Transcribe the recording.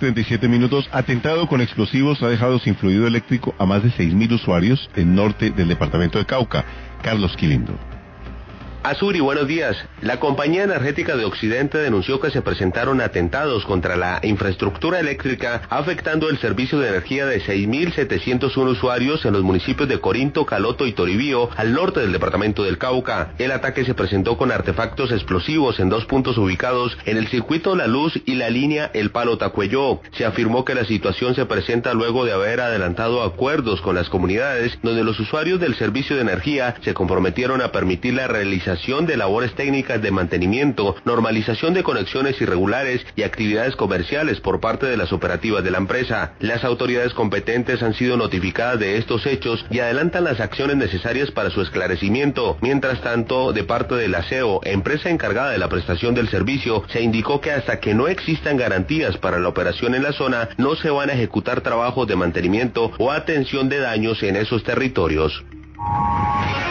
6:37. Atentado con explosivos ha dejado sin fluido eléctrico a más de 6.000 usuarios en norte del departamento de Cauca. Carlos Quilindo. Azuri, buenos días. La compañía energética de Occidente denunció que se presentaron atentados contra la infraestructura eléctrica, afectando el servicio de energía de 6.701 usuarios en los municipios de Corinto, Caloto y Toribío, al norte del departamento del Cauca. El ataque se presentó con artefactos explosivos en 2 puntos ubicados en el circuito La Luz y la línea El Palo Tacuelló. Se afirmó que la situación se presenta luego de haber adelantado acuerdos con las comunidades, donde los usuarios del servicio de energía se comprometieron a permitir la realización de labores técnicas de mantenimiento, normalización de conexiones irregulares y actividades comerciales por parte de las operativas de la empresa. Las autoridades competentes han sido notificadas de estos hechos y adelantan las acciones necesarias para su esclarecimiento. Mientras tanto, de parte del ASEO, empresa encargada de la prestación del servicio, se indicó que hasta que no existan garantías para la operación en la zona, no se van a ejecutar trabajos de mantenimiento o atención de daños en esos territorios.